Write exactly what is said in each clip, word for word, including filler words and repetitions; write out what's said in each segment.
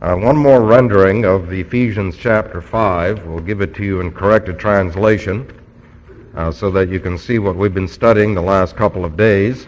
Uh, one more rendering of Ephesians chapter five. We'll give it to you in corrected translation uh, so that you can see what we've been studying the last couple of days.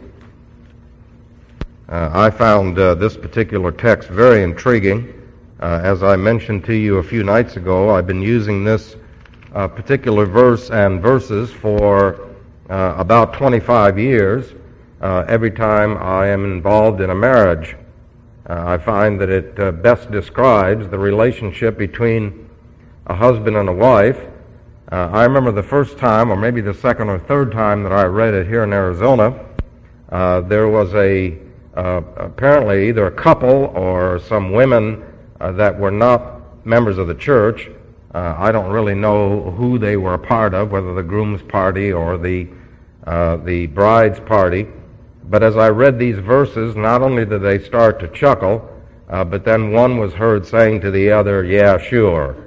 Uh, I found uh, this particular text very intriguing. Uh, as I mentioned to you a few nights ago, I've been using this uh, particular verse and verses for uh, about twenty-five years uh, every time I am involved in a marriage. Uh, I find that it uh, best describes the relationship between a husband and a wife. Uh, I remember the first time, or maybe the second or third time that I read it here in Arizona, uh, there was a, uh, apparently either a couple or some women uh, that were not members of the church. Uh, I don't really know who they were a part of, whether the groom's party or the, uh, the bride's party. But as I read these verses, not only did they start to chuckle, uh, but then one was heard saying to the other, "Yeah, sure."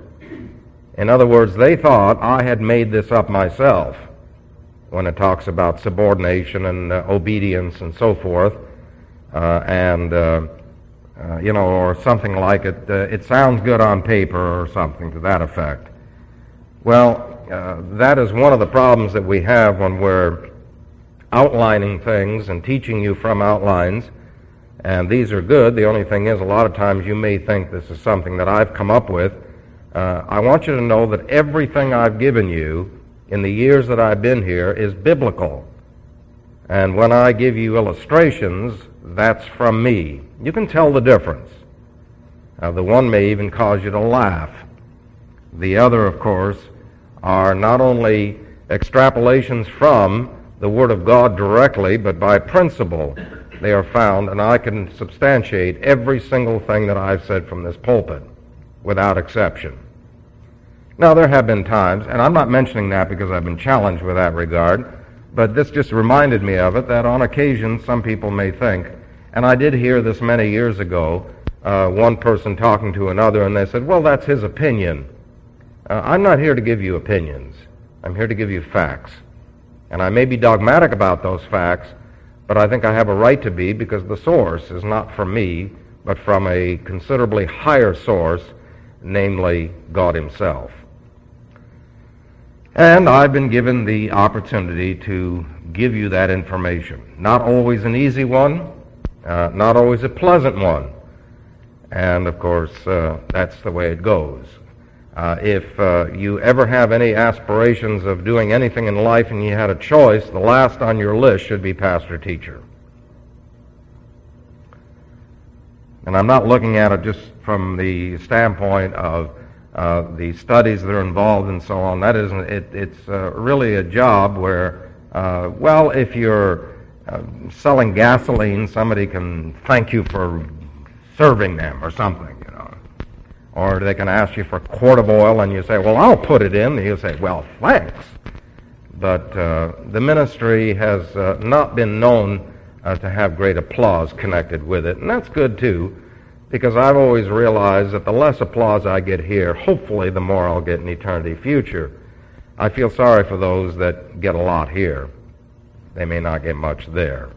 In other words, they thought I had made this up myself when it talks about subordination and uh, obedience and so forth, uh, and, uh, uh, you know, or something like it. Uh, it sounds good on paper or something to that effect. Well, uh, that is one of the problems that we have when we're outlining things and teaching you from outlines, and these are good. The only thing is, a lot of times you may think this is something that I've come up with. Uh, I want you to know that everything I've given you in the years that I've been here is biblical. And when I give you illustrations, that's from me. You can tell the difference. Uh, the one may even cause you to laugh. The other, of course, are not only extrapolations from the Word of God directly, but by principle they are found, and I can substantiate every single thing that I've said from this pulpit, without exception. Now, there have been times, and I'm not mentioning that because I've been challenged with that regard, but this just reminded me of it, that on occasion some people may think, and I did hear this many years ago, uh, one person talking to another, and they said, "Well, that's his opinion." Uh, I'm not here to give you opinions. I'm here to give you facts. And I may be dogmatic about those facts, but I think I have a right to be, because the source is not from me, but from a considerably higher source, namely God Himself. And I've been given the opportunity to give you that information. Not always an easy one, uh, not always a pleasant one. And of course, uh, that's the way it goes. Uh, if uh, you ever have any aspirations of doing anything in life and you had a choice, the last on your list should be pastor-teacher. And I'm not looking at it just from the standpoint of uh, the studies that are involved and so on. That isn't, it, it's uh, really a job where, uh, well, if you're uh, selling gasoline, somebody can thank you for serving them or something. Or they can ask you for a quart of oil, and you say, "Well, I'll put it in." And you say, "Well, thanks." But uh, the ministry has uh, not been known uh, to have great applause connected with it. And that's good, too, because I've always realized that the less applause I get here, hopefully the more I'll get in eternity future. I feel sorry for those that get a lot here. They may not get much there.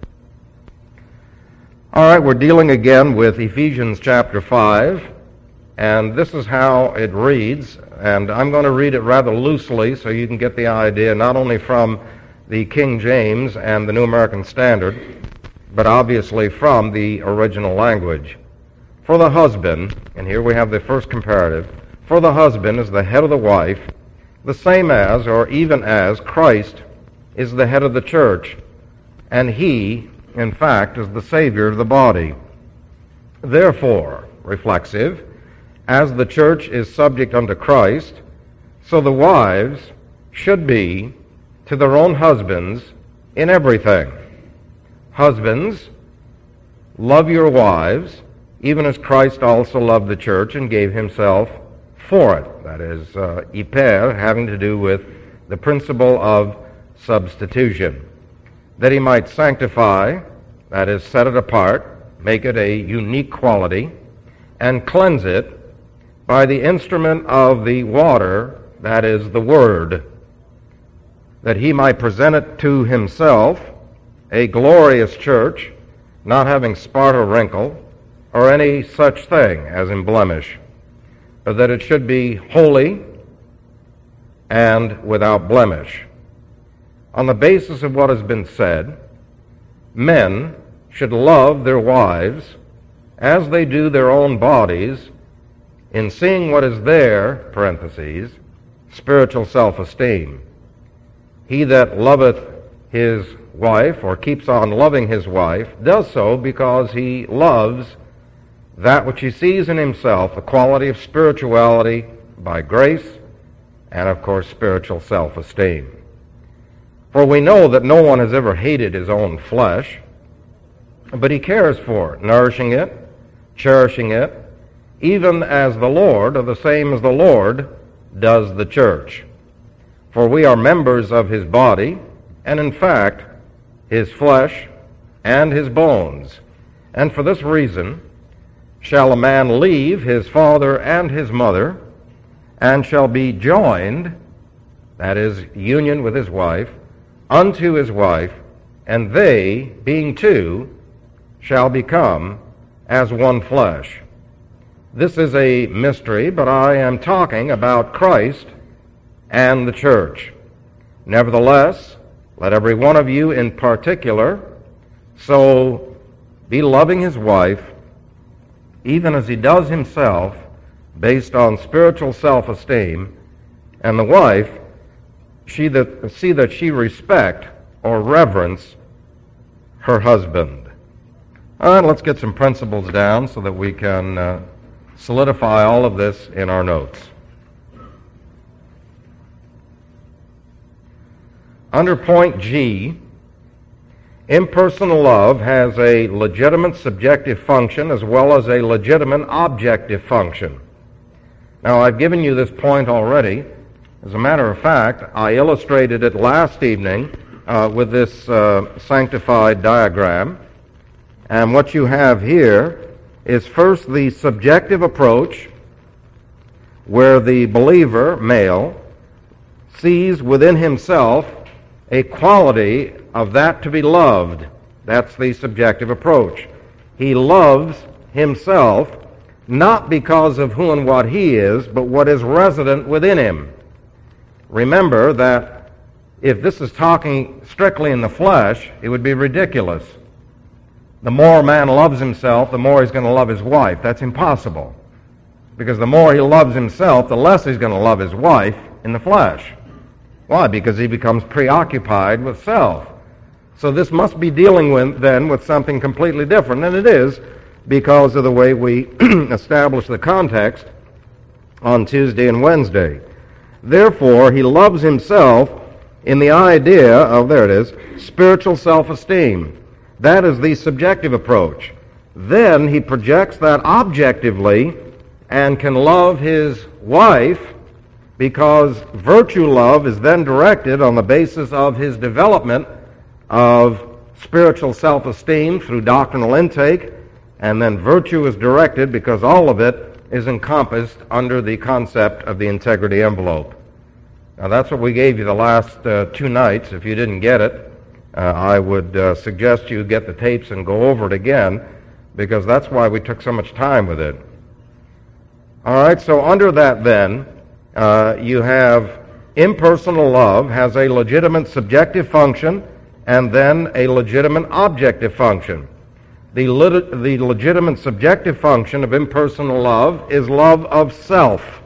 All right, we're dealing again with Ephesians chapter five. And this is how it reads, and I'm going to read it rather loosely so you can get the idea not only from the King James and the New American Standard, but obviously from the original language. For the husband, and here we have the first comparative, for the husband is the head of the wife, the same as, or even as, Christ is the head of the church, and he, in fact, is the Savior of the body. Therefore, reflexive, as the church is subject unto Christ, so the wives should be to their own husbands in everything. Husbands, love your wives, even as Christ also loved the church and gave himself for it. That is, uh, hyper, having to do with the principle of substitution, that he might sanctify, that is, set it apart, make it a unique quality, and cleanse it by the instrument of the water, that is, the Word, that he might present it to himself, a glorious church, not having spot or wrinkle, or any such thing as in blemish, but that it should be holy and without blemish. On the basis of what has been said, men should love their wives as they do their own bodies, in seeing what is their, parentheses, spiritual self-esteem. He that loveth his wife, or keeps on loving his wife, does so because he loves that which he sees in himself, the quality of spirituality by grace, and of course spiritual self-esteem. For we know that no one has ever hated his own flesh, but he cares for it, nourishing it, cherishing it, even as the Lord, or the same as the Lord, does the church. For we are members of his body, and in fact, his flesh and his bones. And for this reason shall a man leave his father and his mother, and shall be joined, that is, union with his wife, unto his wife, and they, being two, shall become as one flesh. This is a mystery, but I am talking about Christ and the church. Nevertheless, let every one of you in particular so be loving his wife, even as he does himself, based on spiritual self-esteem, and the wife, she that, see that she respect or reverence her husband. All right, let's get some principles down so that we can uh, solidify all of this in our notes. Under point G, impersonal love has a legitimate subjective function as well as a legitimate objective function. Now, I've given you this point already. As a matter of fact, I illustrated it last evening uh, with this uh, sanctified diagram. And what you have here is first the subjective approach, where the believer, male, sees within himself a quality of that to be loved. That's the subjective approach. He loves himself not because of who and what he is, but what is resident within him. Remember that if this is talking strictly in the flesh, it would be ridiculous. The more a man loves himself, the more he's going to love his wife. That's impossible. Because the more he loves himself, the less he's going to love his wife in the flesh. Why? Because he becomes preoccupied with self. So this must be dealing with, then, with something completely different, and it is because of the way we establish the context on Tuesday and Wednesday. Therefore, he loves himself in the idea of, there it is, spiritual self-esteem. That is the subjective approach. Then he projects that objectively and can love his wife because virtue love is then directed on the basis of his development of spiritual self-esteem through doctrinal intake, and then virtue is directed because all of it is encompassed under the concept of the integrity envelope. Now that's what we gave you the last uh, two nights. If you didn't get it, uh, I would uh, suggest you get the tapes and go over it again, because that's why we took so much time with it. All right, so under that then, uh, you have impersonal love has a legitimate subjective function and then a legitimate objective function. The, lit- the legitimate subjective function of impersonal love is love of self.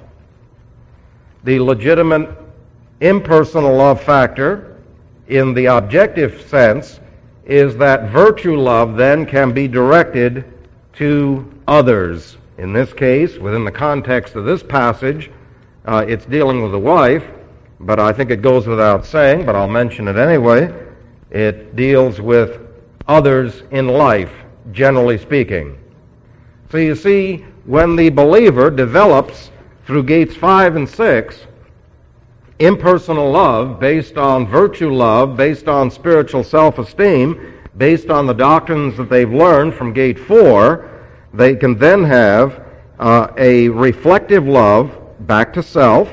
The legitimate impersonal love factor in the objective sense is that virtue love then can be directed to others. In this case, within the context of this passage, uh, it's dealing with the wife, but I think it goes without saying, but I'll mention it anyway. It deals with others in life, generally speaking. So you see, when the believer develops through gates five and six, impersonal love based on virtue love, based on spiritual self-esteem, based on the doctrines that they've learned from gate four, they can then have uh, a reflective love back to self,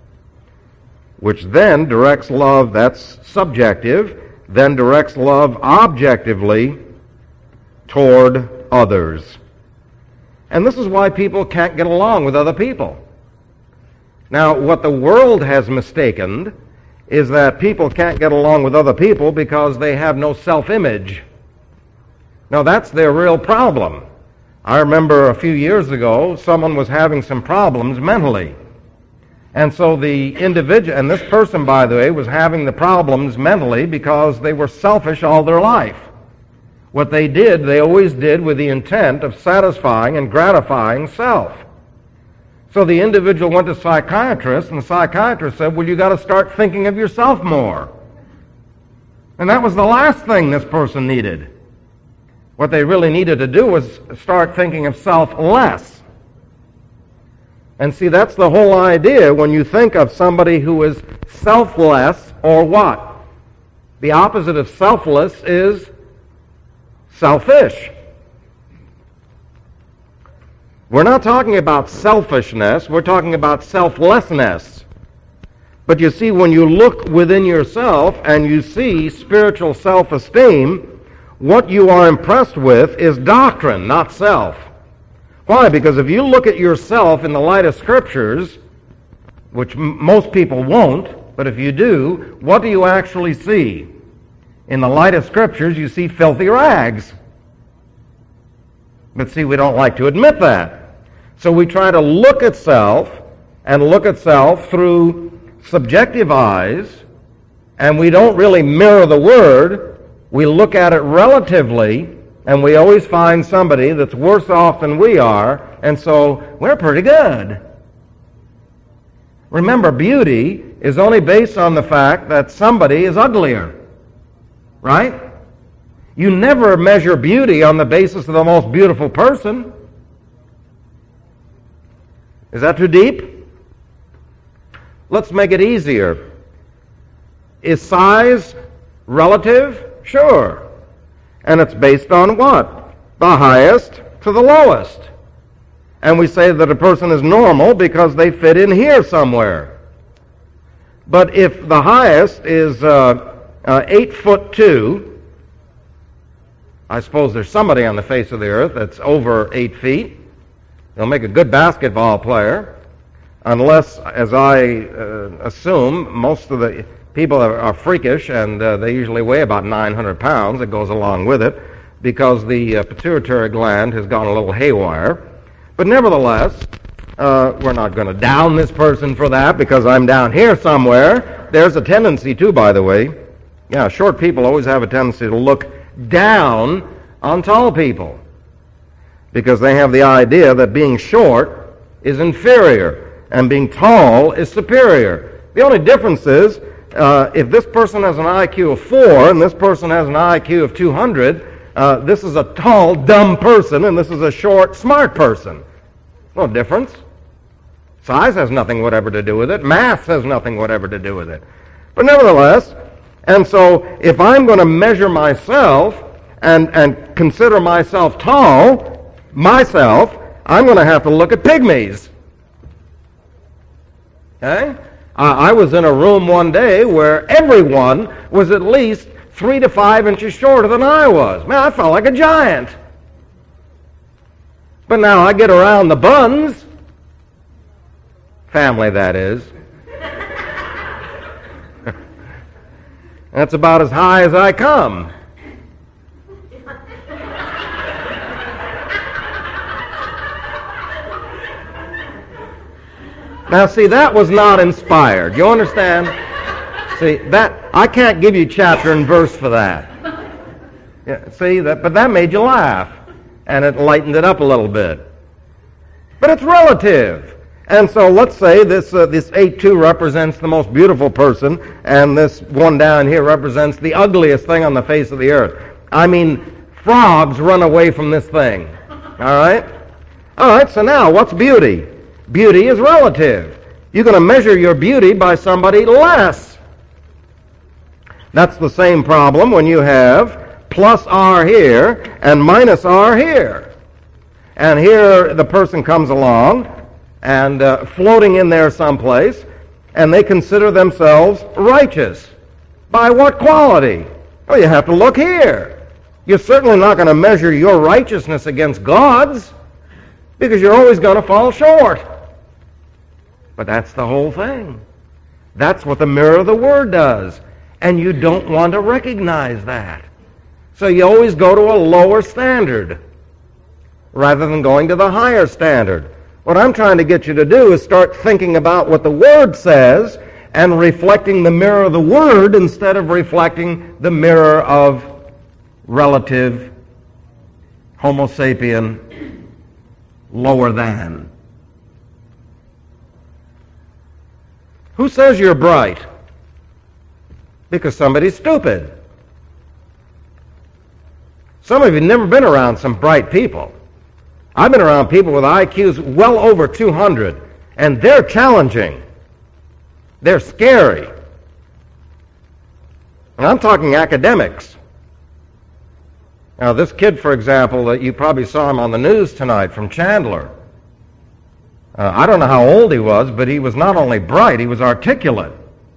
which then directs love, that's subjective, then directs love objectively toward others. And this is why people can't get along with other people. Now, what the world has mistaken is that people can't get along with other people because they have no self-image. Now, that's their real problem. I remember a few years ago, someone was having some problems mentally. And so the individual, and this person, by the way, was having the problems mentally because they were selfish all their life. What they did, they always did with the intent of satisfying and gratifying self. So the individual went to a psychiatrist, and the psychiatrist said, well, you got to start thinking of yourself more. And that was the last thing this person needed. What they really needed to do was start thinking of self less. And see, that's the whole idea when you think of somebody who is selfless, or what? The opposite of selfless is selfish. We're not talking about selfishness, we're talking about selflessness. But you see, when you look within yourself and you see spiritual self-esteem, what you are impressed with is doctrine, not self. Why? Because if you look at yourself in the light of Scriptures, which m- most people won't, but if you do, what do you actually see? In the light of Scriptures, you see filthy rags. But see, we don't like to admit that. So we try to look at self, and look at self through subjective eyes, and we don't really mirror the Word. We look at it relatively, and we always find somebody that's worse off than we are, and so we're pretty good. Remember, beauty is only based on the fact that somebody is uglier. Right? You never measure beauty on the basis of the most beautiful person. Is that too deep? Let's make it easier. Is size relative? Sure. And it's based on what? The highest to the lowest. And we say that a person is normal because they fit in here somewhere. But if the highest is uh, uh, eight foot two, I suppose there's somebody on the face of the earth that's over eight feet. They'll make a good basketball player, unless, as I uh, assume, most of the people are, are freakish, and uh, they usually weigh about nine hundred pounds. It goes along with it, because the uh, pituitary gland has gone a little haywire. But nevertheless, uh, we're not going to down this person for that, because I'm down here somewhere. There's a tendency, too, by the way. Yeah, short people always have a tendency to look down on tall people, because they have the idea that being short is inferior and being tall is superior. The only difference is, uh, if this person has an I Q of four and this person has an I Q of two hundred, uh, this is a tall, dumb person and this is a short, smart person. No difference. Size has nothing whatever to do with it. Mass has nothing whatever to do with it. But nevertheless, and so if I'm going to measure myself and, and consider myself tall, myself, I'm going to have to look at pygmies. Okay? I, I was in a room one day where everyone was at least three to five inches shorter than I was. Man, I felt like a giant. But now I get around the Buns, family that is. That's about as high as I come. Now, see, that was not inspired. You understand? See, that I can't give you chapter and verse for that. Yeah, see, that, but that made you laugh, and it lightened it up a little bit. But it's relative. And so let's say this uh, this eight two represents the most beautiful person, and this one down here represents the ugliest thing on the face of the earth. I mean, frogs run away from this thing. All right? All right, so now, what's beauty? Beauty is relative. You're going to measure your beauty by somebody less. That's the same problem when you have plus R here and minus R here. And here the person comes along and uh, floating in there someplace, and they consider themselves righteous. By what quality? Well, you have to look here. You're certainly not going to measure your righteousness against God's. because you're always going to fall short. But that's the whole thing. That's what the mirror of the Word does. And you don't want to recognize that. So you always go to a lower standard rather than going to the higher standard. What I'm trying to get you to do is start thinking about what the Word says and reflecting the mirror of the Word instead of reflecting the mirror of relative, Homo sapien, lower than. Who says you're bright? Because somebody's stupid. Some of you have never been around some bright people. I've been around people with I Qs well over two hundred, and they're challenging. They're scary. And I'm talking academics. Now, this kid, for example, that you probably saw him on the news tonight from Chandler. Uh, I don't know how old he was, but he was not only bright, he was articulate.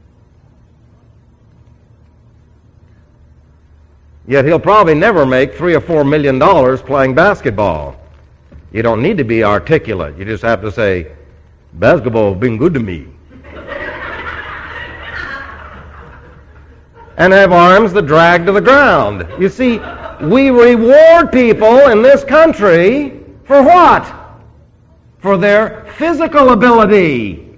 Yet he'll probably never make three or four million dollars playing basketball. You don't need to be articulate. You just have to say, basketball's been good to me. And have arms that drag to the ground. You see, we reward people in this country for what? For their physical ability.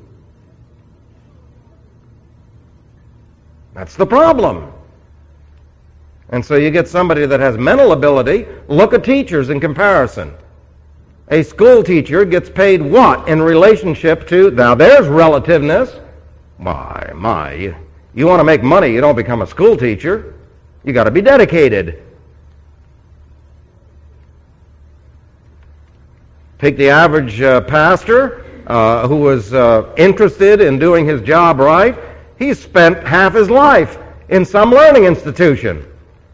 That's the problem. And so you get somebody that has mental ability. Look at teachers in comparison. A school teacher gets paid what in relationship to, now there's relativeness. My, my, you want to make money, you don't become a school teacher. You got to be dedicated. Take the average uh, pastor uh, who was uh, interested in doing his job right. He's spent half his life in some learning institution.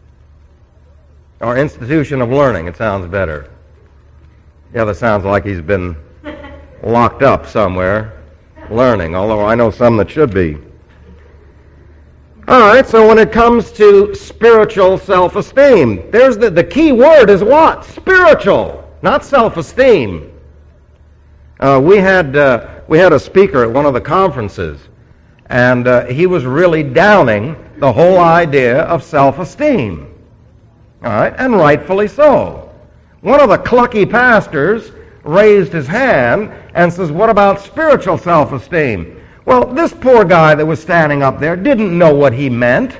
Or institution of learning, it sounds better. The other sounds like he's been locked up somewhere learning, although I know some that should be. All right, so when it comes to spiritual self-esteem, there's the, the key word is what? Spiritual, not self-esteem. Uh, we had uh, we had a speaker at one of the conferences, and uh, he was really downing the whole idea of self-esteem. All right, and rightfully so. One of the clucky pastors raised his hand and says, what about spiritual self-esteem? Well, this poor guy that was standing up there didn't know what he meant.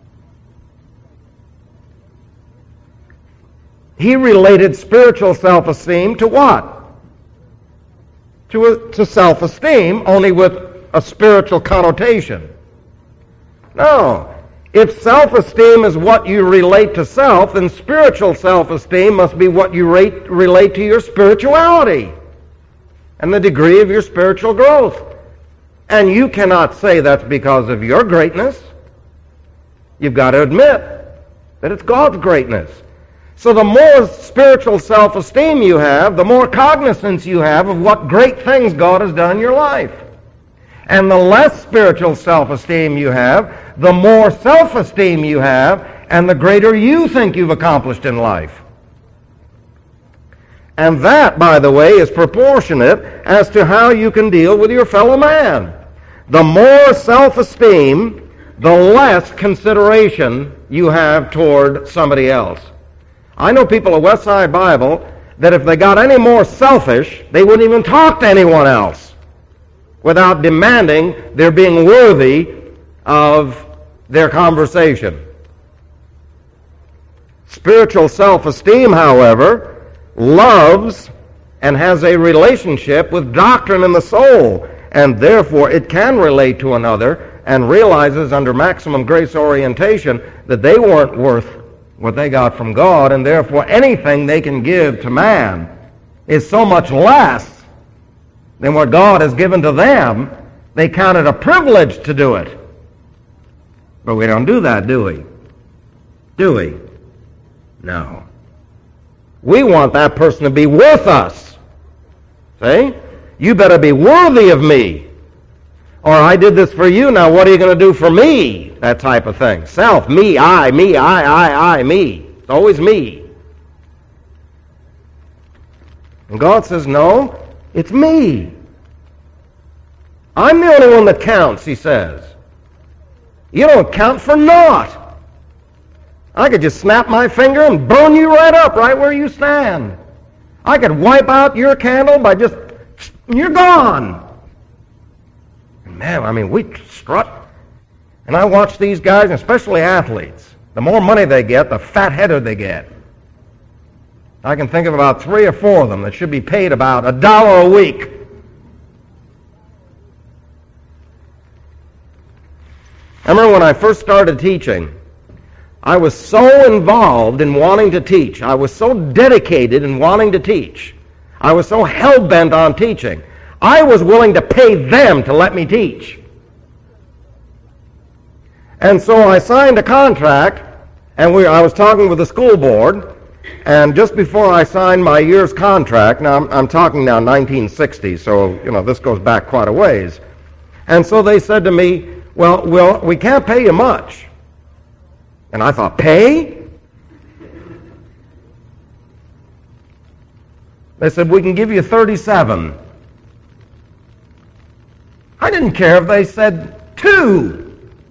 He related spiritual self-esteem to what? To, a, to self-esteem, only with a spiritual connotation. No. If self-esteem is what you relate to self, then spiritual self-esteem must be what you rate, relate to your spirituality and the degree of your spiritual growth. And you cannot say that's because of your greatness. You've got to admit that it's God's greatness. So the more spiritual self-esteem you have, the more cognizance you have of what great things God has done in your life. And the less spiritual self-esteem you have, the more self-esteem you have, and the greater you think you've accomplished in life. And that, by the way, is proportionate as to how you can deal with your fellow man. The more self-esteem, the less consideration you have toward somebody else. I know people at Westside Bible that if they got any more selfish, they wouldn't even talk to anyone else without demanding their being worthy of their conversation. Spiritual self-esteem, however, loves and has a relationship with doctrine in the soul, and therefore it can relate to another and realizes under maximum grace orientation that they weren't worth what they got from God, and therefore anything they can give to man is so much less than what God has given to them, they count it a privilege to do it. But we don't do that, do we? Do we? No. We want that person to be worth us. See? You better be worthy of me. Or I did this for you, now what are you going to do for me? That type of thing. Self, me, I, me, I, I, I, me. It's always me. And God says, no, it's me. I'm the only one that counts, he says. You don't count for naught. I could just snap my finger and burn you right up, right where you stand. I could wipe out your candle by just, you're gone. And man, I mean, we strut. And I watch these guys, especially athletes. The more money they get, the fat-headed they get. I can think of about three or four of them that should be paid about a dollar a week. I remember when I first started teaching, I was so involved in wanting to teach. I was so dedicated in wanting to teach. I was so hell-bent on teaching. I was willing to pay them to let me teach. And so I signed a contract, and we, I was talking with the school board, and just before I signed my year's contract, now I'm, I'm talking now nineteen sixty, so you know this goes back quite a ways, and so they said to me, well, well, we can't pay you much. And I thought, pay? They said, we can give you thirty-seven. I didn't care if they said two.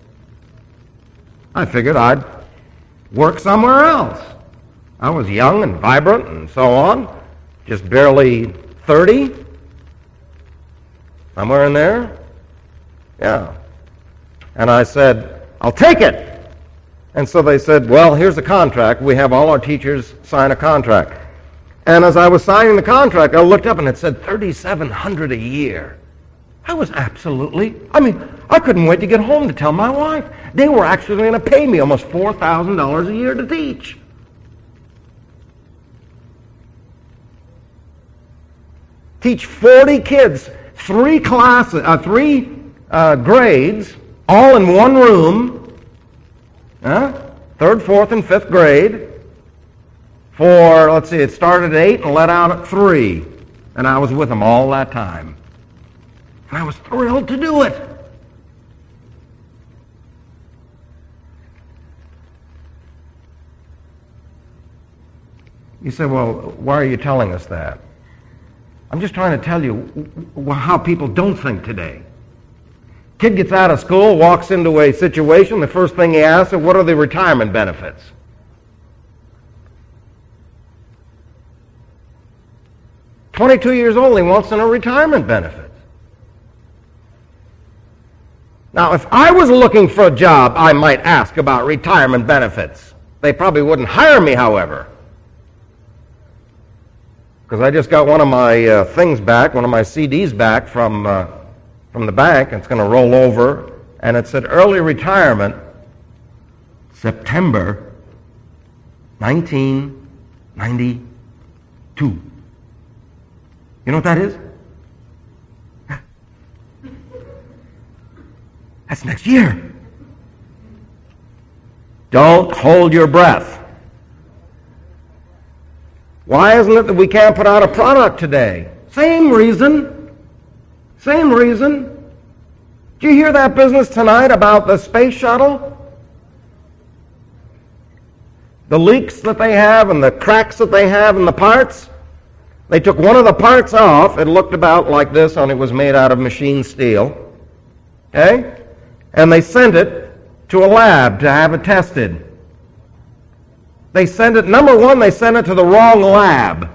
I figured I'd work somewhere else. I was young and vibrant and so on, just barely thirty. Somewhere in there. Yeah. And I said, I'll take it. And so they said, well, here's a contract. We have all our teachers sign a contract. And as I was signing the contract, I looked up and it said thirty-seven hundred dollars a year. I was absolutely, I mean, I couldn't wait to get home to tell my wife. They were actually going to pay me almost four thousand dollars a year to teach. Teach forty kids, three classes, uh, three uh, grades, all in one room, huh? third, fourth, and fifth grade, for, let's see, it started at eight and let out at three. And I was with them all that time. And I was thrilled to do it. You say, well, why are you telling us that? I'm just trying to tell you how people don't think today. Kid gets out of school, walks into a situation, the first thing he asks is, what are the retirement benefits? twenty-two years old, he wants to know retirement benefits. Now, if I was looking for a job, I might ask about retirement benefits. They probably wouldn't hire me, however. Because I just got one of my uh, things back, one of my C Ds back from uh, from the bank. It's going to roll over, and it said early retirement, September nineteen ninety-two. You know what that is? That's next year. Don't hold your breath. Why isn't it that we can't put out a product today? Same reason. Same reason. Did you hear that business tonight about the space shuttle? The leaks that they have and the cracks that they have in the parts? They took one of the parts off. It looked about like this, and it was made out of machine steel. Okay? And they sent it to a lab to have it tested. They sent it, number one, they sent it to the wrong lab.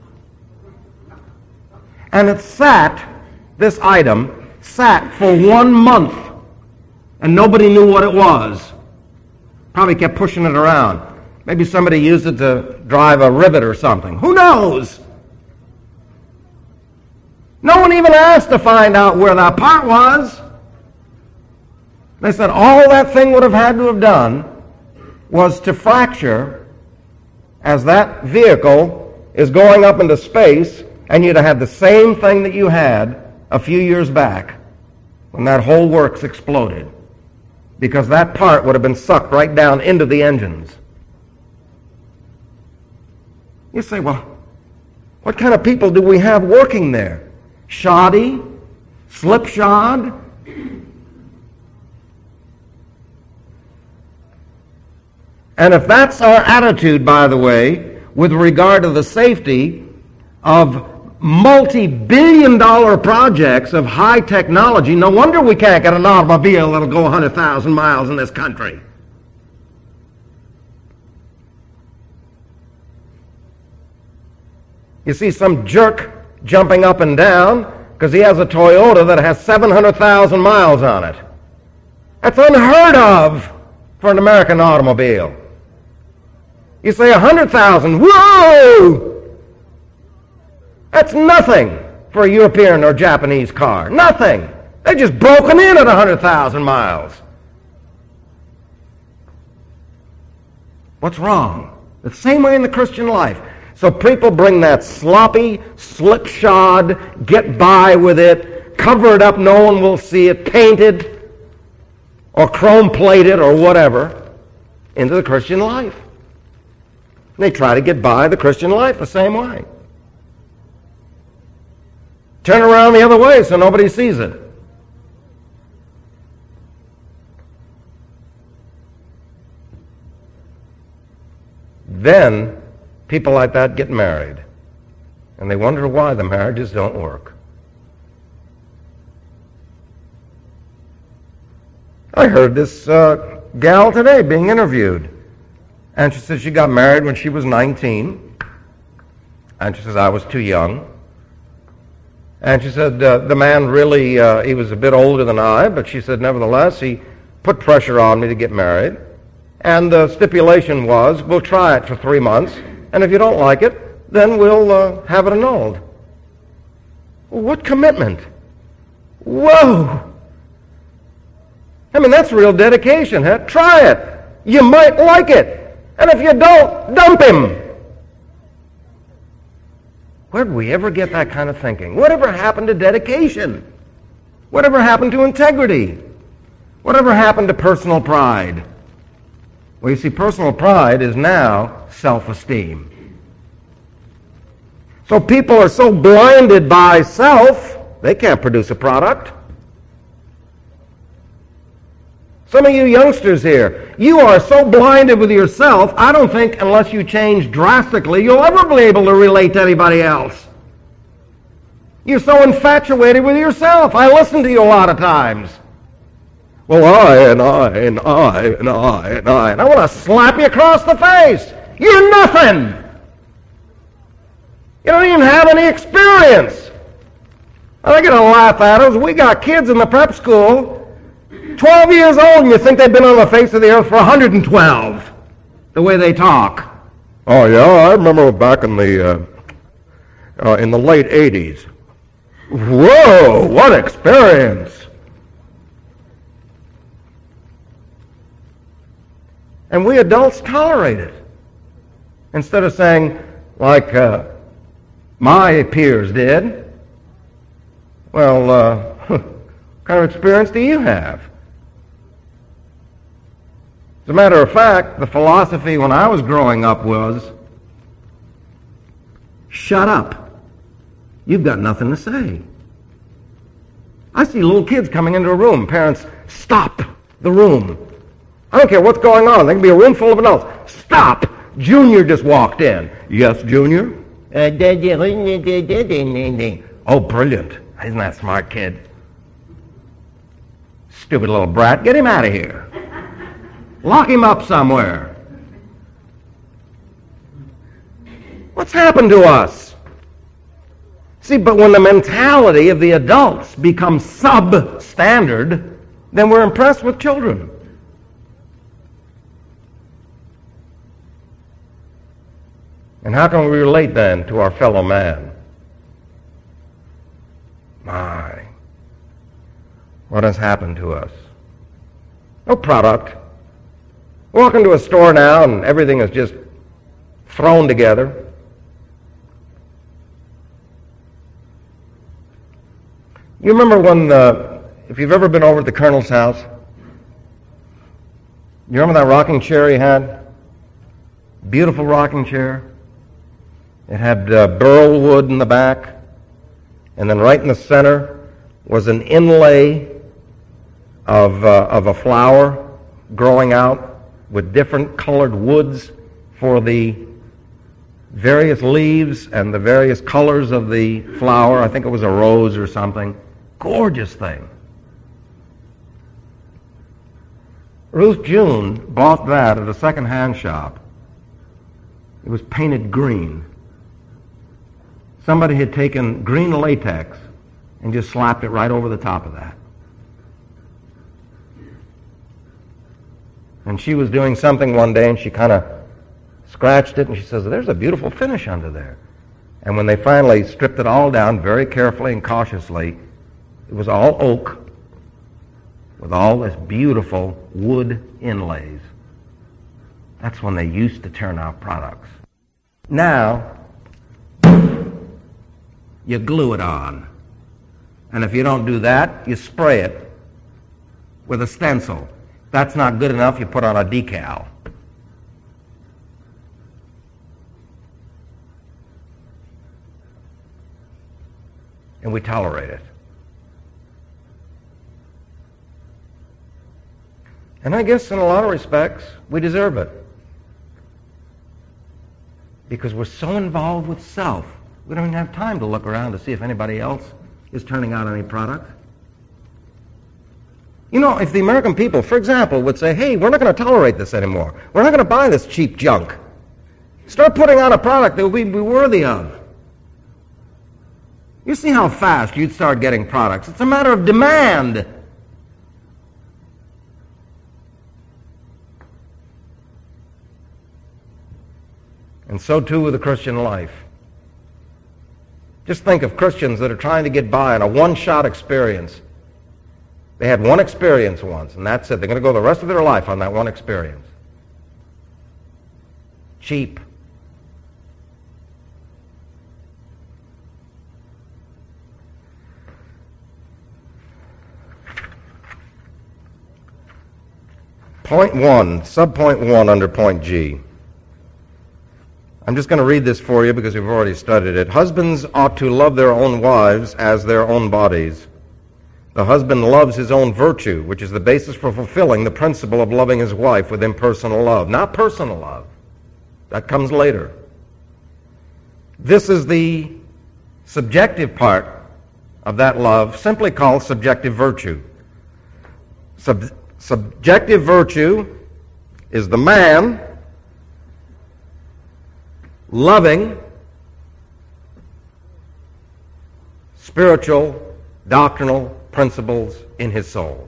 And it sat, this item, sat for one month. And nobody knew what it was. Probably kept pushing it around. Maybe somebody used it to drive a rivet or something. Who knows? No one even asked to find out where that part was. They said all that thing would have had to have done was to fracture as that vehicle is going up into space, and you'd have had the same thing that you had a few years back when that whole works exploded, because that part would have been sucked right down into the engines. You say, well, what kind of people do we have working there? Shoddy? Slipshod? And if that's our attitude, by the way, with regard to the safety of multi-billion dollar projects of high technology. No wonder we can't get an automobile that'll go one hundred thousand miles in this country. You see some jerk jumping up and down because he has a Toyota that has seven hundred thousand miles on it. That's unheard of for an American automobile. You say one hundred thousand, whoa! That's nothing for a European or Japanese car. Nothing. They're just broken in at one hundred thousand miles. What's wrong? The same way in the Christian life. So people bring that sloppy, slipshod, get by with it, cover it up, no one will see it, paint it, or chrome plate it, or whatever, into the Christian life. They try to get by the Christian life the same way. Turn around the other way so nobody sees it. Then people like that get married, and they wonder why the marriages don't work. I heard this uh, gal today being interviewed, and she said she got married when she was nineteen, and she says, I was too young. And she said, uh, the man really, uh, he was a bit older than I, but she said, nevertheless, he put pressure on me to get married. And the stipulation was, we'll try it for three months, and if you don't like it, then we'll uh, have it annulled. What commitment? Whoa! I mean, that's real dedication, huh? Try it. You might like it. And if you don't, dump him. Where did we ever get that kind of thinking? Whatever happened to dedication? Whatever happened to integrity? Whatever happened to personal pride? Well, you see, personal pride is now self-esteem. So people are so blinded by self, they can't produce a product. Some of you youngsters here, you are so blinded with yourself, I don't think unless you change drastically, you'll ever be able to relate to anybody else. You're so infatuated with yourself. I listen to you a lot of times. Well, I, and I, and I, and I, and I, and I want to slap you across the face. You're nothing. You don't even have any experience. I get a laugh at us. We got kids in the prep school twelve years old, and you think they've been on the face of the earth for one hundred twelve, the way they talk. Oh, yeah, I remember back in the uh, uh, in the late eighties. Whoa, what experience! And we adults tolerate it. Instead of saying, like uh, my peers did, well, uh, what kind of experience do you have? As a matter of fact, the philosophy when I was growing up was, shut up. You've got nothing to say. I see little kids coming into a room. Parents, stop the room. I don't care what's going on. There can be a room full of adults. Stop. Junior just walked in. Yes, Junior? Oh, brilliant. Isn't that smart kid? Stupid little brat. Get him out of here. Lock him up somewhere. What's happened to us? See, but when the mentality of the adults becomes substandard, then we're impressed with children. And how can we relate then to our fellow man? My, what has happened to us? No product. Walk into a store now and everything is just thrown together. You remember when, the, if you've ever been over at the Colonel's house, you remember that rocking chair he had? Beautiful rocking chair. It had uh, burl wood in the back, and then right in the center was an inlay of, uh, of a flower growing out with different colored woods for the various leaves and the various colors of the flower. I think it was a rose or something. Gorgeous thing. Ruth June bought that at a second-hand shop. It was painted green. Somebody had taken green latex and just slapped it right over the top of that. And she was doing something one day and she kind of scratched it and she says, there's a beautiful finish under there. And when they finally stripped it all down very carefully and cautiously, it was all oak with all this beautiful wood inlays. That's when they used to turn out products. Now, you glue it on. And if you don't do that, you spray it with a stencil. That's not good enough, you put on a decal. And we tolerate it. And I guess in a lot of respects, we deserve it. Because we're so involved with self, we don't even have time to look around to see if anybody else is turning out any product. You know, if the American people, for example, would say, hey, we're not going to tolerate this anymore. We're not going to buy this cheap junk. Start putting out a product that we'd be worthy of. You see how fast you'd start getting products. It's a matter of demand. And so too with the Christian life. Just think of Christians that are trying to get by on a one-shot experience. They had one experience once, and that's it. They're going to go the rest of their life on that one experience. Cheap. Point one, subpoint one under point G. I'm just going to read this for you because we've already studied it. Husbands ought to love their own wives as their own bodies. The husband loves his own virtue, which is the basis for fulfilling the principle of loving his wife with impersonal love. Not personal love. That comes later. This is the subjective part of that love, simply called subjective virtue. Sub- subjective virtue is the man loving spiritual, doctrinal principles in his soul.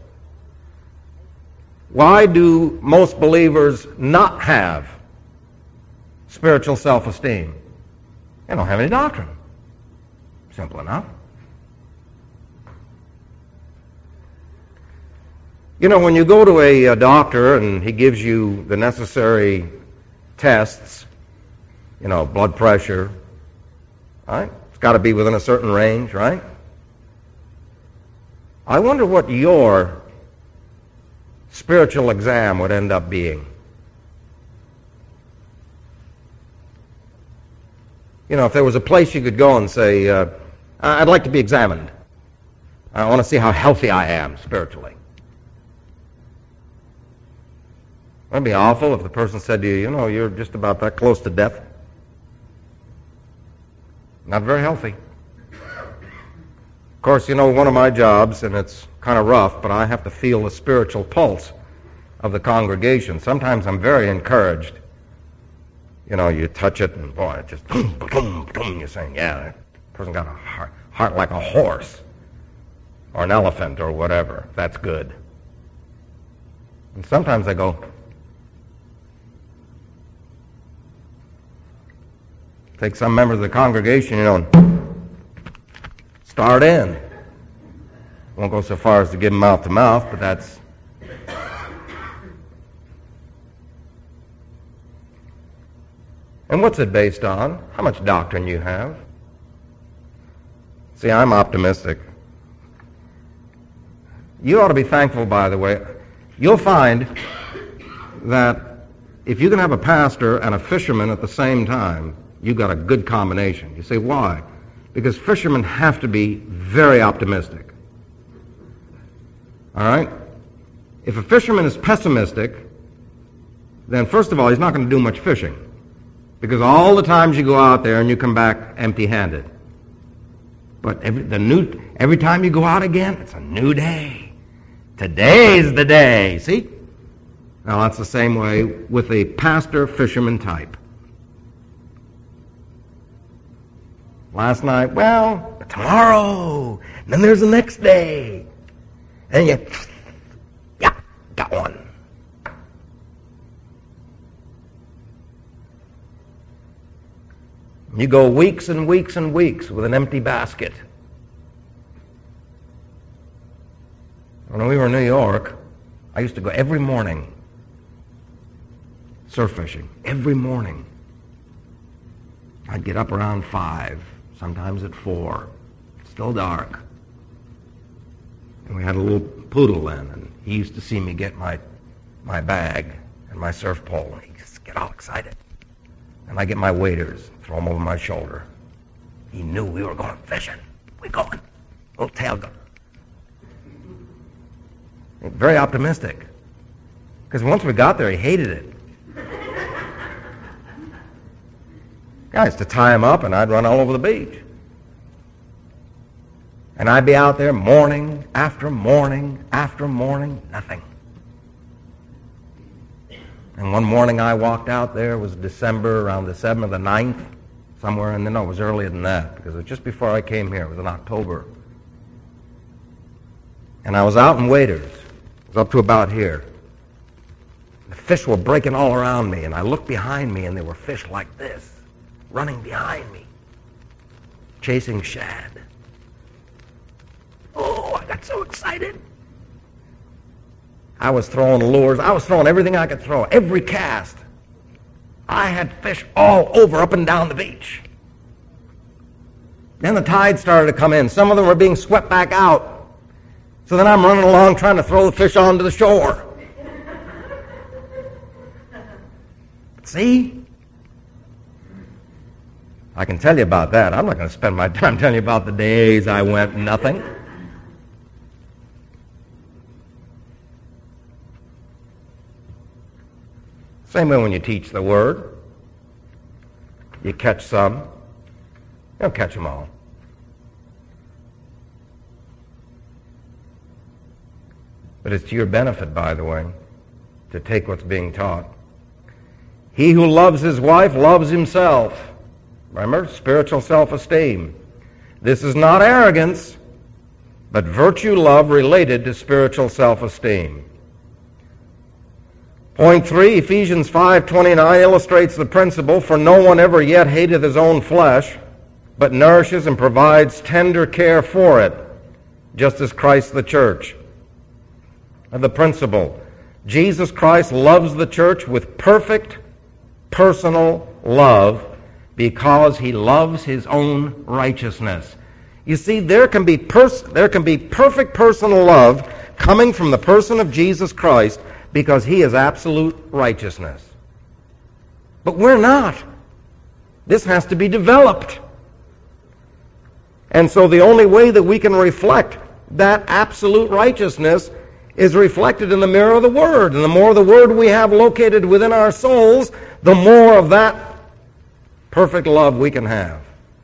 Why do most believers not have spiritual self-esteem? They don't have any doctrine. Simple enough. You know, when you go to a, a doctor and he gives you the necessary tests, you know, blood pressure, right? It's got to be within a certain range, right? I wonder what your spiritual exam would end up being. You know, if there was a place you could go and say, uh, I'd like to be examined. I want to see how healthy I am spiritually. That'd be awful if the person said to you, you know, you're just about that close to death. Not very healthy. Of course, you know, one of my jobs, and it's kind of rough, but I have to feel the spiritual pulse of the congregation. Sometimes I'm very encouraged. You know, you touch it, and boy, it just boom, boom, boom. You're saying, yeah, that person got a heart, heart like a horse, or an elephant, or whatever. That's good. And sometimes I go, take some members of the congregation, you know, and start in. Won't go so far as to give them mouth to mouth, but that's. And what's it based on? How much doctrine you have? See, I'm optimistic. You ought to be thankful, by the way. You'll find that if you can have a pastor and a fisherman at the same time, you've got a good combination. You say, why? Because fishermen have to be very optimistic. All right? If a fisherman is pessimistic, then first of all, he's not going to do much fishing. Because all the times you go out there and you come back empty-handed. But every, the new, every time you go out again, it's a new day. Today's the day. See? Now, that's the same way with the pastor-fisherman type. Last night, well, tomorrow. And then there's the next day. And you, yeah, got one. You go weeks and weeks and weeks with an empty basket. When we were in New York, I used to go every morning surf fishing. Every morning. I'd get up around five, sometimes at four. It's still dark. And we had a little poodle then, and he used to see me get my my bag and my surf pole, and he'd just get all excited. And I get my waders, throw them over my shoulder. He knew we were going fishing. We're going. Little tail go. Very optimistic. Because once we got there, he hated it. Guys, to tie him up, and I'd run all over the beach. And I'd be out there morning after morning after morning, nothing. And one morning I walked out there, it was December, around the seventh or the ninth, somewhere, and then no, it was earlier than that, because it was just before I came here. It was in October. And I was out in waders. It was up to about here. The fish were breaking all around me, and I looked behind me, and there were fish like this, running behind me, chasing shad. Oh, I got so excited. I was throwing lures. I was throwing everything I could throw, every cast. I had fish all over, up and down the beach. Then the tide started to come in. Some of them were being swept back out. So then I'm running along trying to throw the fish onto the shore. See? I can tell you about that. I'm not going to spend my time telling you about the days I went nothing. Same way when you teach the Word. You catch some. You don't catch them all. But it's to your benefit, by the way, to take what's being taught. He who loves his wife loves himself. Remember, spiritual self-esteem. This is not arrogance, but virtue love related to spiritual self-esteem. Point three, Ephesians five twenty-nine illustrates the principle, for no one ever yet hated his own flesh, but nourishes and provides tender care for it, just as Christ the church. And the principle, Jesus Christ loves the church with perfect personal love because he loves his own righteousness. You see, there can be pers- there can be perfect personal love coming from the person of Jesus Christ because he is absolute righteousness. But we're not. This has to be developed. And so the only way that we can reflect that absolute righteousness is reflected in the mirror of the Word. And the more the Word we have located within our souls, the more of that perfect love we can have.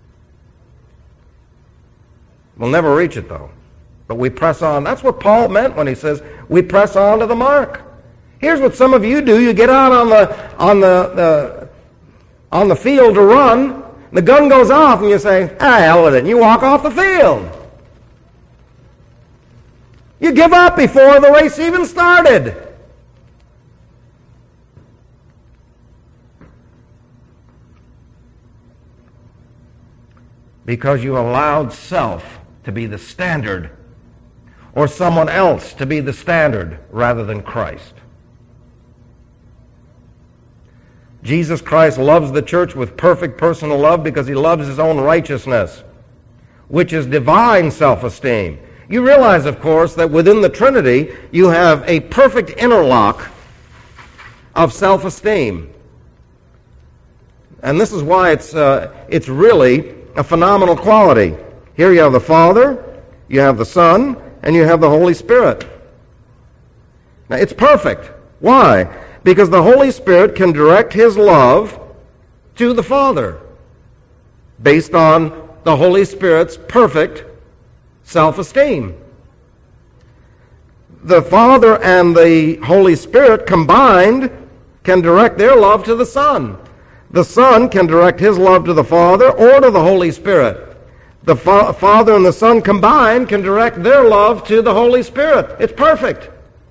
We'll never reach it, though. But we press on. That's what Paul meant when he says, we press on to the mark. Here's what some of you do. You get out on the on the, the on the field to run. The gun goes off, and you say, ah, hell with it. And you walk off the field. You give up before the race even started. Because you allowed self to be the standard, or someone else to be the standard rather than Christ. Jesus Christ loves the church with perfect personal love because he loves his own righteousness, which is divine self-esteem. You realize, of course, that within the Trinity, you have a perfect interlock of self-esteem. And this is why it's uh, it's really a phenomenal quality. Here you have the Father, you have the Son, and you have the Holy Spirit. Now, it's perfect. Why? Because the Holy Spirit can direct his love to the Father based on the Holy Spirit's perfect self-esteem. The Father and the Holy Spirit combined can direct their love to the Son. The Son can direct his love to the Father or to the Holy Spirit. The fa- Father and the Son combined can direct their love to the Holy Spirit. It's perfect.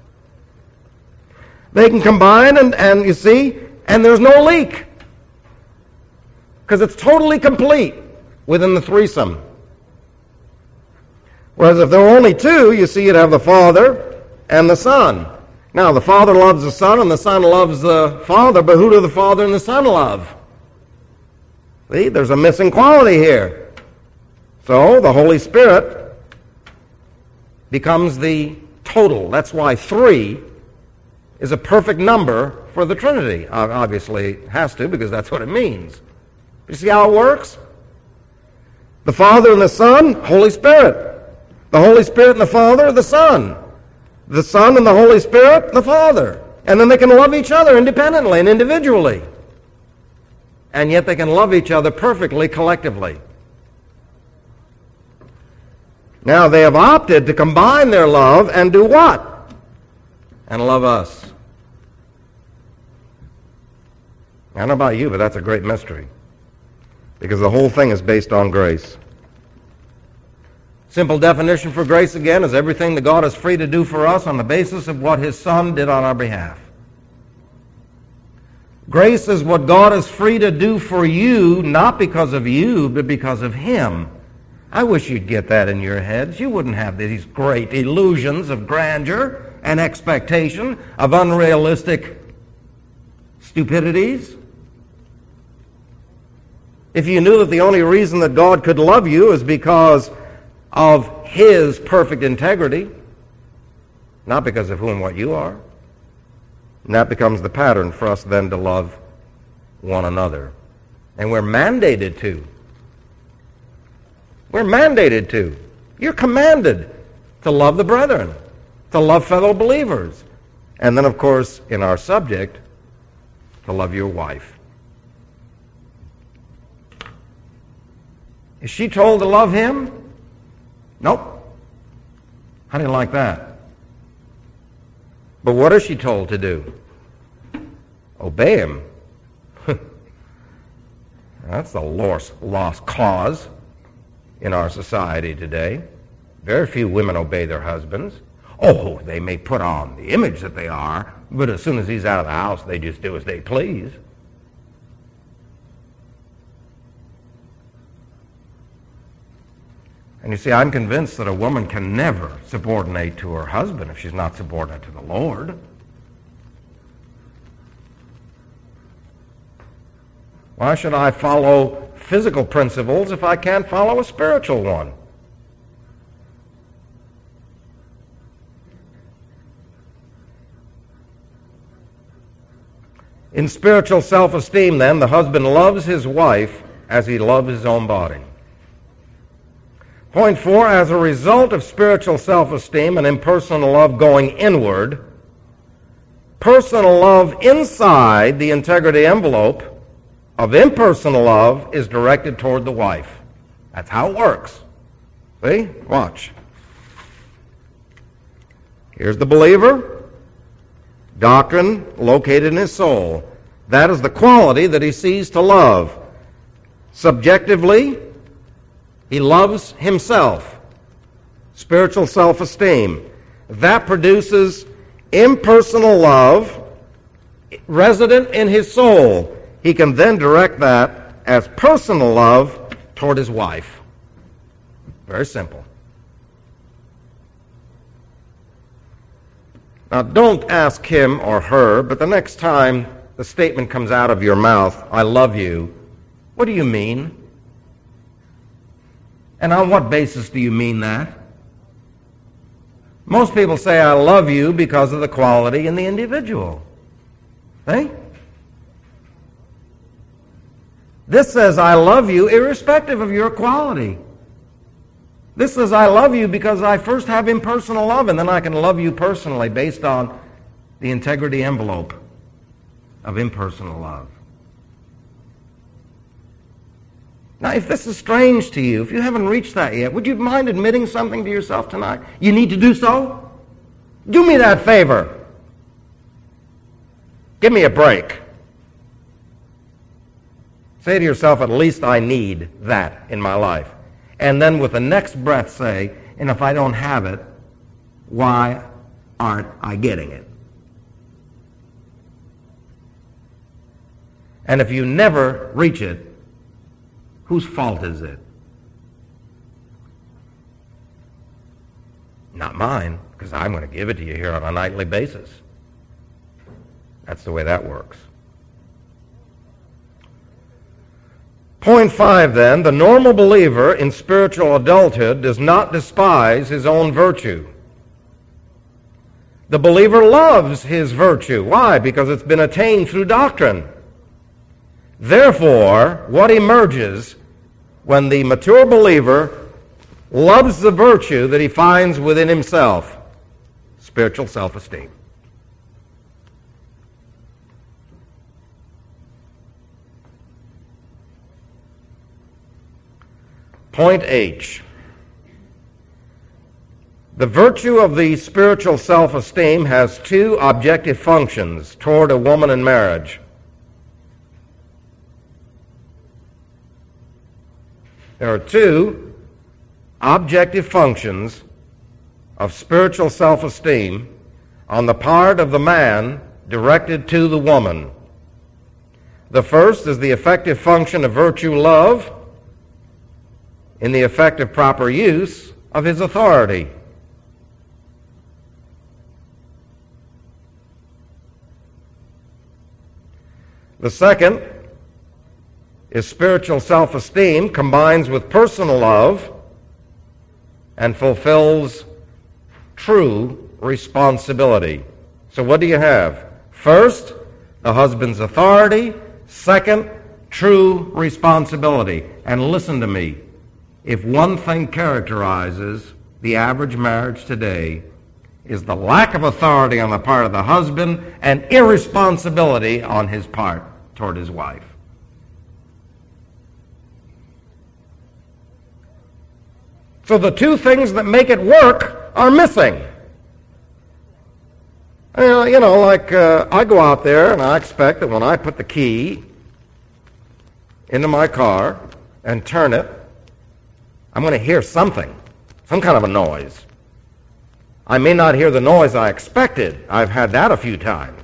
They can combine, and, and you see, and there's no leak. Because it's totally complete within the threesome. Whereas if there were only two, you see, you'd have the Father and the Son. Now, the Father loves the Son and the Son loves the Father, but who do the Father and the Son love? See, there's a missing quality here. So, the Holy Spirit becomes the total. That's why three is a perfect number for the Trinity. Obviously, it has to, because that's what it means. You see how it works? The Father and the Son, Holy Spirit. The Holy Spirit and the Father, the Son. The Son and the Holy Spirit, the Father. And then they can love each other independently and individually. And yet they can love each other perfectly collectively. Now they have opted to combine their love and do what? And love us. I don't know about you, but that's a great mystery. Because the whole thing is based on grace. Simple definition for grace, again, is everything that God is free to do for us on the basis of what His Son did on our behalf. Grace is what God is free to do for you, not because of you, but because of Him. I wish you'd get that in your heads. You wouldn't have these great illusions of grandeur and expectation, of unrealistic stupidities. If you knew that the only reason that God could love you is because of His perfect integrity, not because of who and what you are, and that becomes the pattern for us then to love one another. And we're mandated to. We're mandated to. You're commanded to love the brethren, to love fellow believers. And then, of course, in our subject, to love your wife. Is she told to love him? Nope. How do you like that? But what is she told to do? Obey him. That's the lost, lost cause in our society today. Very few women obey their husbands. Oh, they may put on the image that they are, but as soon as he's out of the house, they just do as they please. And you see, I'm convinced that a woman can never subordinate to her husband if she's not subordinate to the Lord. Why should I follow physical principles if I can't follow a spiritual one? In spiritual self-esteem, then, the husband loves his wife as he loves his own body. Point four, as a result of spiritual self-esteem and impersonal love going inward, personal love inside the integrity envelope of impersonal love is directed toward the wife. That's how it works. See? Watch. Here's the believer. Doctrine located in his soul. That is the quality that he sees to love. Subjectively, he loves himself. Spiritual self-esteem. That produces impersonal love resident in his soul. He can then direct that as personal love toward his wife. Very simple. Now, don't ask him or her, but the next time the statement comes out of your mouth, I love you, what do you mean? And on what basis do you mean that? Most people say, I love you because of the quality in the individual. See? This says, I love you irrespective of your quality. This says, I love you because I first have impersonal love, and then I can love you personally based on the integrity envelope of impersonal love. Now, if this is strange to you, if you haven't reached that yet, would you mind admitting something to yourself tonight? You need to do so? Do me that favor. Give me a break. Say to yourself, at least I need that in my life. And then with the next breath say, and if I don't have it, why aren't I getting it? And if you never reach it, whose fault is it? Not mine, because I'm going to give it to you here on a nightly basis. That's the way that works. Point five, then, the normal believer in spiritual adulthood does not despise his own virtue. The believer loves his virtue. Why? Because it's been attained through doctrine. Therefore, what emerges when the mature believer loves the virtue that he finds within himself? Spiritual self-esteem. Point H. The virtue of the spiritual self-esteem has two objective functions toward a woman in marriage. There are two objective functions of spiritual self-esteem on the part of the man directed to the woman. The first is the effective function of virtue love in the effective proper use of his authority. The second is spiritual self-esteem combines with personal love and fulfills true responsibility. So what do you have? First, the husband's authority. Second, true responsibility. And listen to me. If one thing characterizes the average marriage today is the lack of authority on the part of the husband and irresponsibility on his part toward his wife. So the two things that make it work are missing. You know, like uh, I go out there and I expect that when I put the key into my car and turn it, I'm going to hear something, some kind of a noise. I may not hear the noise I expected. I've had that a few times.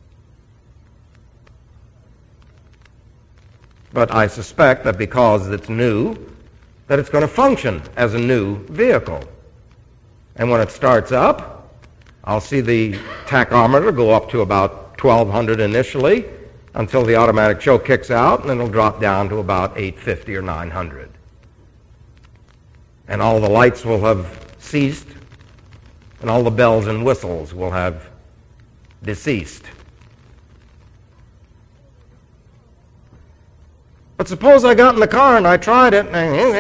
But I suspect that because it's new, that it's going to function as a new vehicle. And when it starts up, I'll see the tachometer go up to about twelve hundred initially until the automatic choke kicks out, and then it'll drop down to about eight fifty or nine hundred. And all the lights will have ceased, and all the bells and whistles will have deceased. But suppose I got in the car and I tried it,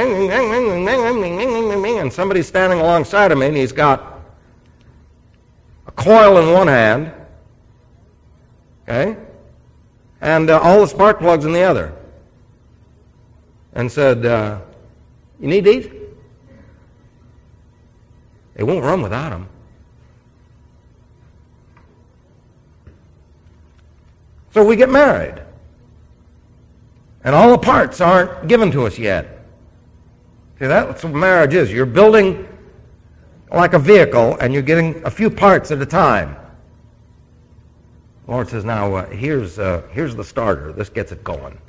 and somebody's standing alongside of me, and he's got a coil in one hand, okay, and uh, all the spark plugs in the other, and said, uh, you need these? It won't run without them. So we get married. And all the parts aren't given to us yet. See, that's what marriage is. You're building like a vehicle, and you're getting a few parts at a time. The Lord says, now, uh, here's, uh, here's the starter. This gets it going.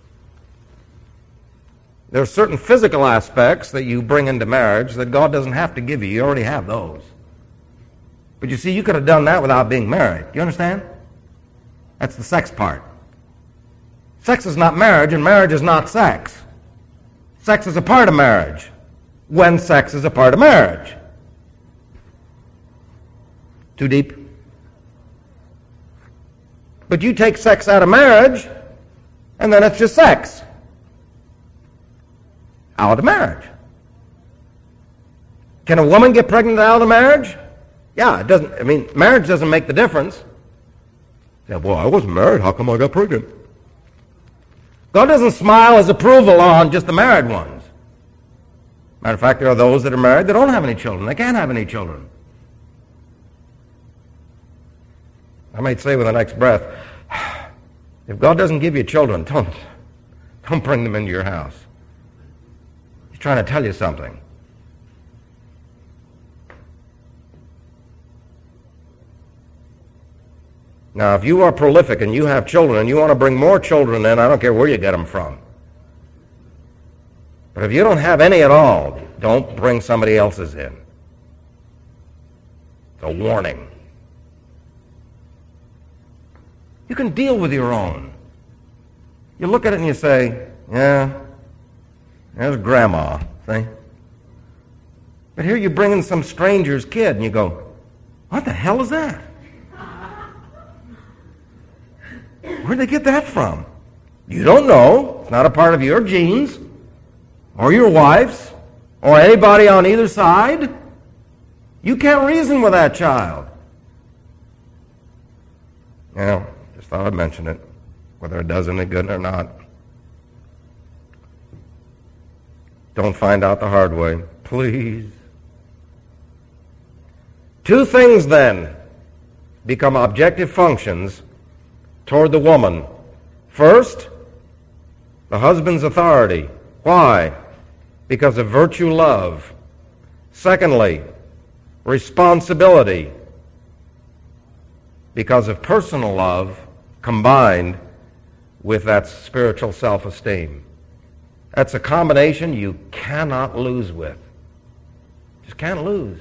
There are certain physical aspects that you bring into marriage that God doesn't have to give you. You already have those. But you see, you could have done that without being married. You understand? That's the sex part. Sex is not marriage, and marriage is not sex. Sex is a part of marriage, when sex is a part of marriage. Too deep? But you take sex out of marriage, and then it's just sex. Out of marriage. Can a woman get pregnant out of marriage? Yeah, it doesn't. I mean, marriage doesn't make the difference. Yeah, well, I wasn't married. How come I got pregnant? God doesn't smile his approval on just the married ones. Matter of fact, there are those that are married that don't have any children. They can't have any children. I might say with the next breath, if God doesn't give you children, don't, don't bring them into your house. He's trying to tell you something. Now, if you are prolific and you have children and you want to bring more children in, I don't care where you get them from. But if you don't have any at all, don't bring somebody else's in. It's a warning. You can deal with your own. You look at it and you say, yeah, there's grandma, see? But here you bring in some stranger's kid and you go, what the hell is that? Where'd they get that from? You don't know. It's not a part of your genes or your wife's or anybody on either side. You can't reason with that child. You know, just thought I'd mention it, whether it does any good or not. Don't find out the hard way, please. Two things, then, become objective functions toward the woman. First, the husband's authority. Why? Because of virtue love. Secondly, responsibility. Because of personal love combined with that spiritual self-esteem. That's a combination you cannot lose with. Just can't lose.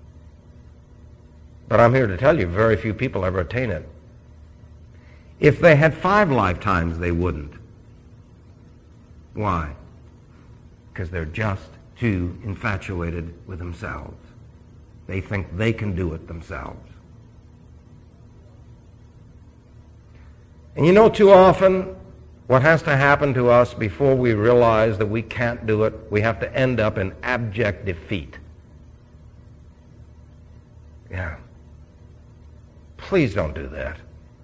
But I'm here to tell you, very few people ever attain it. If they had five lifetimes, they wouldn't. Why? Because they're just too infatuated with themselves. They think they can do it themselves. And you know, too often, what has to happen to us before we realize that we can't do it, we have to end up in abject defeat. Yeah. Please don't do that.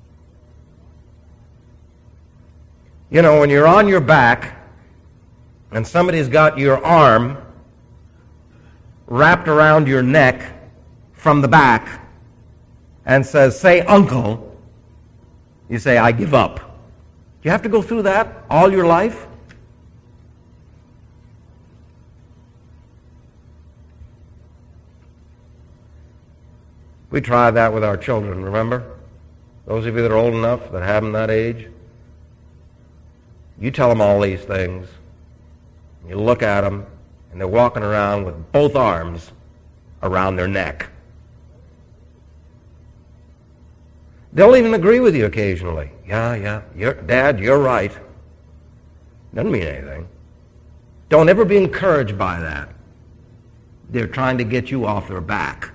You know, when you're on your back and somebody's got your arm wrapped around your neck from the back and says, say, uncle, you say, I give up. You have to go through that all your life? We try that with our children, remember? Those of you that are old enough that have them that age, you tell them all these things. You look at them, and they're walking around with both arms around their neck. They'll even agree with you occasionally. Yeah, yeah, you're, Dad, you're right. Doesn't mean anything. Don't ever be encouraged by that. They're trying to get you off their back.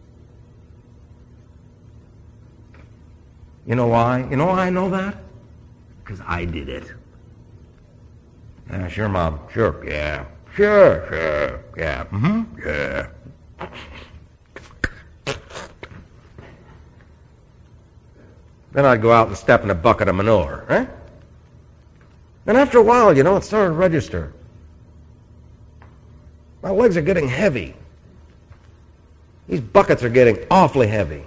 You know why? You know why I know that? Because I did it. Yeah, sure, Mom. Sure, yeah. Sure, sure, yeah. Mm-hmm, yeah. Then I'd go out and step in a bucket of manure, right? Then after a while, you know, it started to register. My legs are getting heavy. These buckets are getting awfully heavy.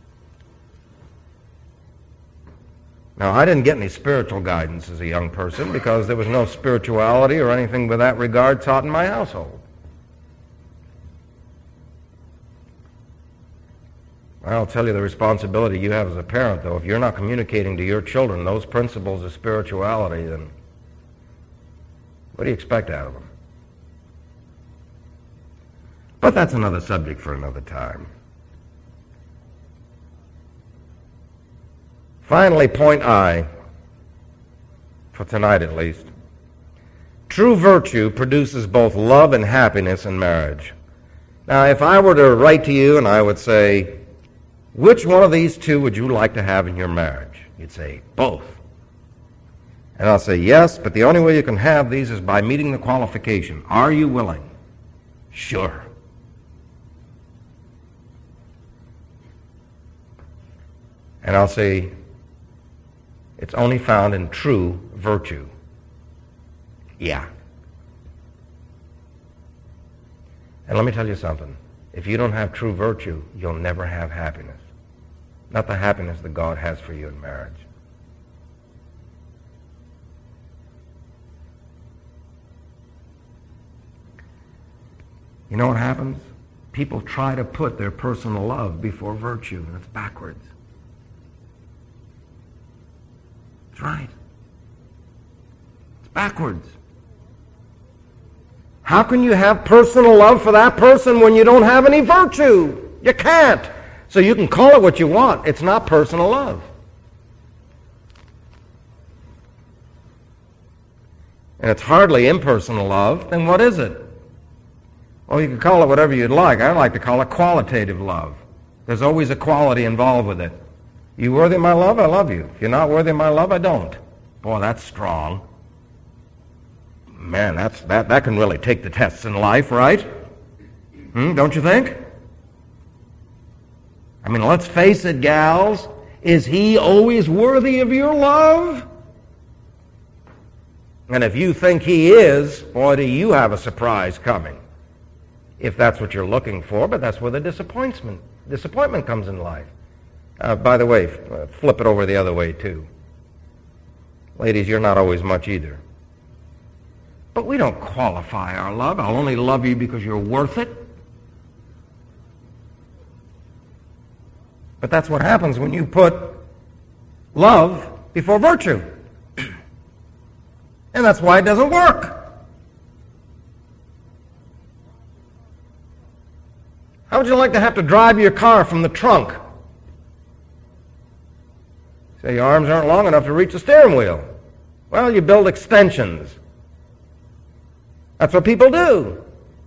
Now, I didn't get any spiritual guidance as a young person because there was no spirituality or anything with that regard taught in my household. I'll tell you the responsibility you have as a parent, though. If you're not communicating to your children those principles of spirituality, then what do you expect out of them? But that's another subject for another time. Finally, point I, for tonight at least. True virtue produces both love and happiness in marriage. Now, if I were to write to you and I would say, which one of these two would you like to have in your marriage? You'd say, both. And I'll say, yes, but the only way you can have these is by meeting the qualification. Are you willing? Sure. And I'll say, it's only found in true virtue. Yeah. And let me tell you something. If you don't have true virtue, you'll never have happiness. Not the happiness that God has for you in marriage. You know what happens? People try to put their personal love before virtue, and it's backwards. That's right. It's backwards. How can you have personal love for that person when you don't have any virtue? You can't. So you can call it what you want. It's not personal love. And it's hardly impersonal love. Then what is it? Well, you can call it whatever you'd like. I like to call it qualitative love. There's always a quality involved with it. You worthy of my love? I love you. If you're not worthy of my love, I don't. Boy, that's strong. Man, that's, that, that can really take the tests in life, right? Hmm, don't you think? I mean, let's face it, gals. Is he always worthy of your love? And if you think he is, boy, do you have a surprise coming. If that's what you're looking for, but that's where the disappointment, disappointment comes in life. Uh, by the way, uh, flip it over the other way, too. Ladies, you're not always much either. But we don't qualify our love. I'll only love you because you're worth it. But that's what happens when you put love before virtue. And that's why it doesn't work. How would you like to have to drive your car from the trunk? Say your arms aren't long enough to reach the steering wheel. Well, you build extensions. That's what people do.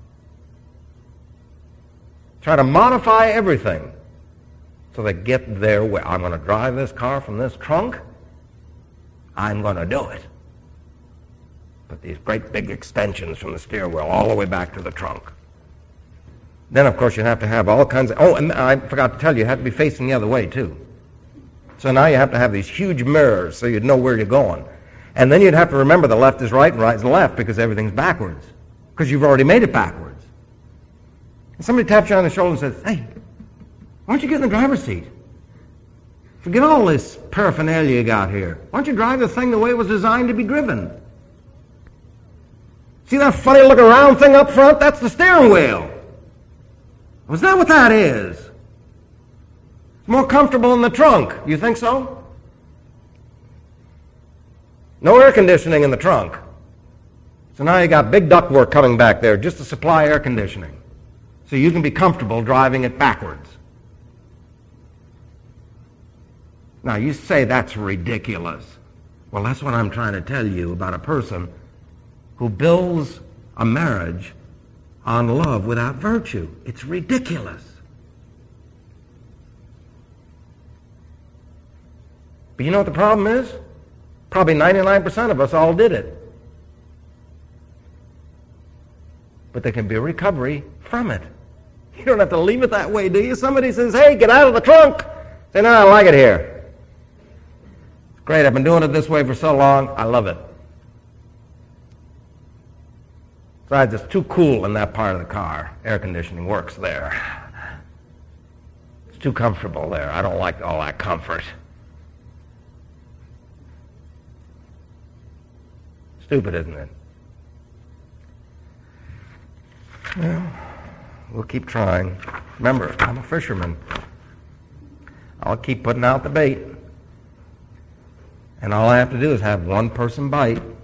Try to modify everything so they get their way. I'm going to drive this car from this trunk. I'm going to do it. Put these great big extensions from the steering wheel all the way back to the trunk. Then, of course, you have to have all kinds of... Oh, and I forgot to tell you, you have to be facing the other way, too. So now you have to have these huge mirrors so you'd know where you're going. And then you'd have to remember the left is right and right is left because everything's backwards. Because you've already made it backwards. And somebody taps you on the shoulder and says, hey, why don't you get in the driver's seat? Forget all this paraphernalia you got here. Why don't you drive the thing the way it was designed to be driven? See that funny looking round thing up front? That's the steering wheel. Was that what that is? It's more comfortable in the trunk. You think so? No air conditioning in the trunk. So now you got big ductwork coming back there just to supply air conditioning. So you can be comfortable driving it backwards. Now you say that's ridiculous. Well, that's what I'm trying to tell you about a person who builds a marriage on love without virtue. It's ridiculous. But you know what the problem is? Probably ninety-nine percent of us all did it. But there can be a recovery from it. You don't have to leave it that way, do you? Somebody says, hey, get out of the trunk. Say, no, I like it here. It's great. I've been doing it this way for so long. I love it. Besides, it's too cool in that part of the car. Air conditioning works there. It's too comfortable there. I don't like all that comfort. Stupid, isn't it? Well, we'll keep trying. Remember, I'm a fisherman. I'll keep putting out the bait. And all I have to do is have one person bite.